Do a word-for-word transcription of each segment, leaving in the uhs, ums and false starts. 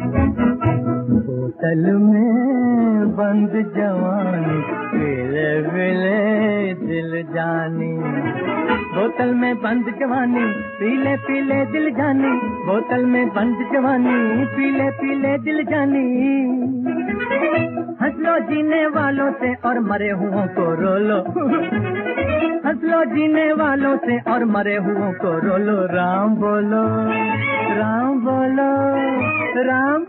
बोतल में बंद जवानी, पीले पीले दिल जानी। बोतल में बंद जवानी, पीले पीले दिल जानी। बोतल में बंद जवानी, पीले पीले दिल जानी। हंस लो जीने वालों से और मरे हुओं को रो लो। हंस लो जीने वालों से और मरे हुओं को रो लो। राम बोलो, राम बोलो, राम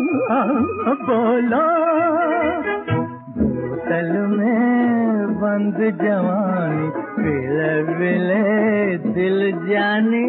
बोलो। बोतल में बंद जवानी, पीले पीले दिल जानी।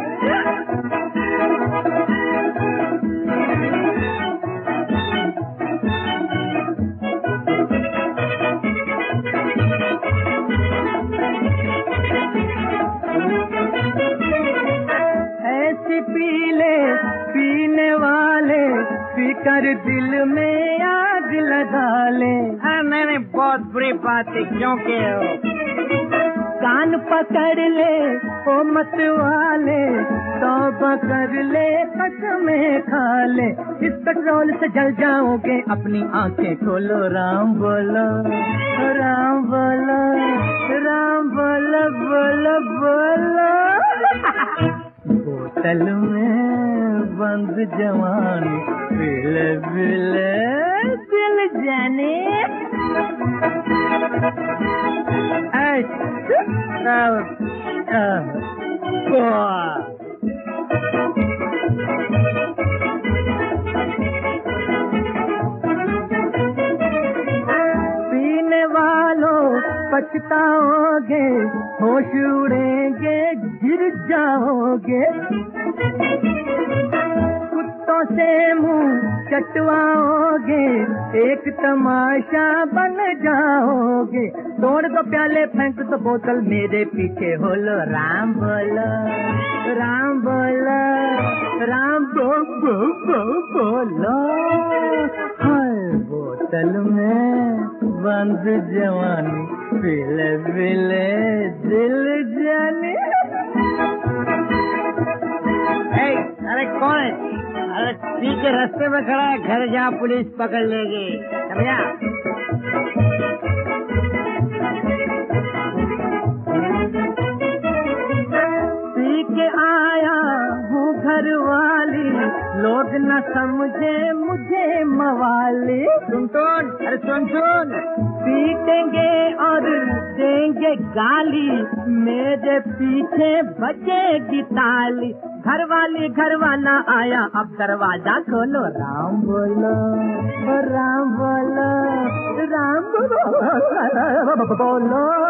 ऐसी पीले पीने वाले पीकर दिल में आग लगा ले। हाँ मैंने बहुत बुरी बात है, क्यों के हो? कान पकड़ ले ओ मत वाले, तौबा कर ले कसमें खा ले। इस पेट्रोल से जल जाओगे, अपनी आंखें खोलो। राम बोलो, राम बोलो, राम बोलो, बोलो बोलो। बोतल में बंद जवानी, पीले पीले दिल जाने। पीने वालों पछताओगे, होश उड़ेंगे गिर जाओगे। कुत्तों से मुंह चटवाओगे, एक तमाशा बन जाओगे। तोड़ दो प्याले, फेंक दो बोतल, मेरे पीछे हो लो। राम बोलो, राम बोलो, राम बो बो बो बोलो। हाय बोतल में बंद जवानी, पीले पीले दिल जानी। अरे कौन है? अरे ठीक है, रास्ते में खड़ा है, घर जा पुलिस पकड़ लेगी। समझा? पी के आया हूँ घर वाली, लोग न समझे मुझे मवाली। सुन सुन, अरे सुन सुन, पीटेंगे और देंगे गाली, मेरे पीछे बजेगी ताली। घर वाली घर वाला आया, अब दरवाजा खोलो। राम बोलो, राम बोलो, राम बोलो।